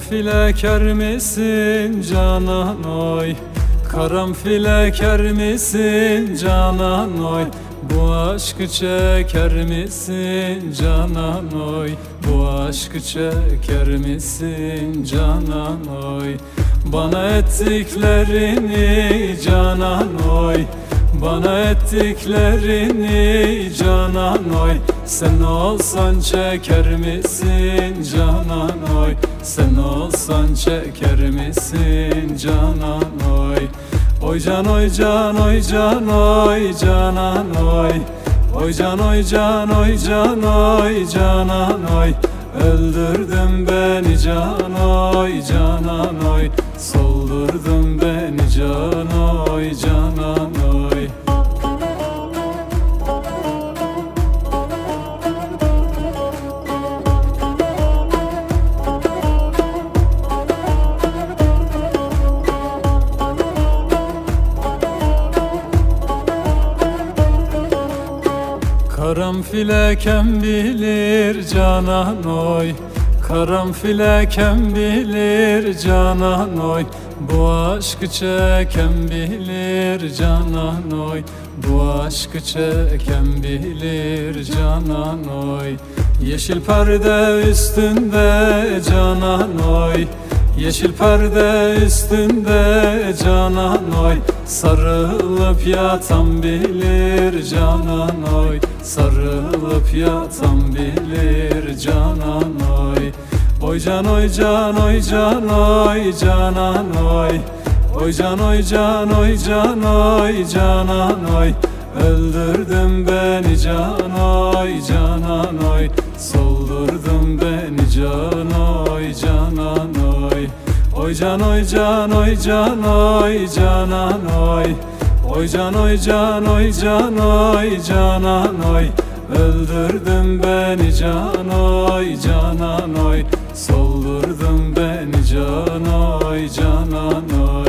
Karanfil eker misin canan oy? Karanfil eker misin canan oy? Bu aşkı çeker misin canan oy? Bu aşkı çeker misin canan oy? Bana ettiklerini canan oy, bana ettiklerini canan oy. Sen olsan çeker misin canan oy? Sen olsan çeker misin canan oy? Oy can oy can oy can oy canan oy. Oy can oy can oy can oy canan oy. Öldürdün beni can oy canan oy. Soldurdun beni can oy canan oy. Karanfil eken bilir canan oy. Karanfil eken bilir canan oy. Bu aşkı çeken bilir canan oy. Bu aşkı çeken bilir canan oy. Yeşil perde üstünde canan oy. Yeşil perde üstünde canan oy. Sarılıp yatan bilir canan oy. Sarılıp yatan bilir canan oy. Oy can oy can oy can oy canan oy. Oy can oy can oy can oy canan oy. Öldürdün beni can oy canan oy. Soldurdun beni can oy canan oy. Oy can oy can oy can oy canan oy. Oy can oy can oy can oy canan oy. Öldürdün beni can oy canan oy. Soldurdun beni can oy canan oy.